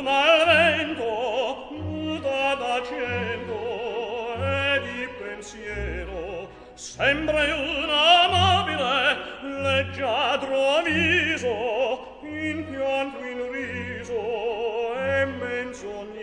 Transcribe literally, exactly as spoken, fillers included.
luna al vento, nuda d'argento e di pensiero, sembra un amabile leggiadro viso, in pianto in riso e menzognero.